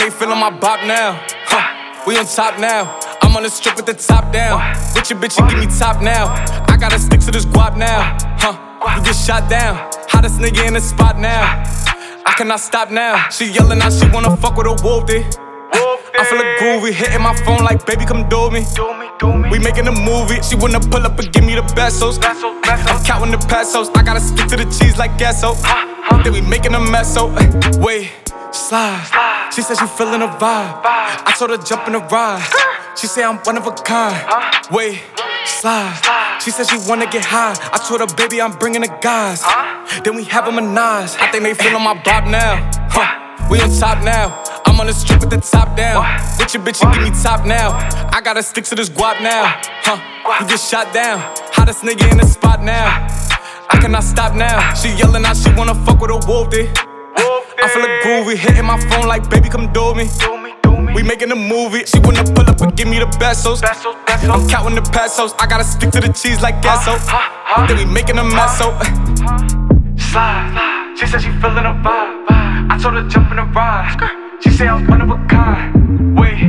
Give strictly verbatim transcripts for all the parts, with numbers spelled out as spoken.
they feeling my bop now. Huh, we on top now. I'm on the strip with the top down. With your bitch, you give me top now. I gotta stick to this guap now. Huh, you get shot down. Hottest nigga in the spot now. I cannot stop now. She yelling out, she wanna fuck with a wolfie. I feel a groovy, hitting my phone like, baby, come do me. We making a movie. She wanna pull up and give me the pesos. I'm counting the pesos. I gotta stick to the cheese like queso. Then we making a mess, so wait, slide. She said she feeling a vibe. I told her jump in the ride. She say I'm one of a kind. Wait, slide. She said she wanna get high. I told her, baby, I'm bringing the guys. Then we have them a Nas. I think they feeling my bop now. Huh, we on top now. I'm on the strip with the top down. With your bitch, you give me top now. I gotta stick to this guap now. Huh, you get shot down. Hottest nigga in the spot now. I cannot stop now. She yelling out, she wanna fuck with a wolfie. I feel a groovy, hitting my phone like, baby, come do me. We making a movie. She wanna pull up and give me the pesos. I'm counting the pesos. I gotta stick to the cheese like queso. Then we making a mess, so slide. She said she feeling a vibe. I told her jump in the ride. She say I'm one of a kind. Wait,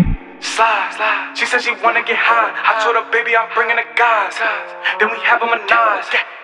slide. She said she wanna get high. I told her, baby, I'm bringing the guys. Then we have them a Nas.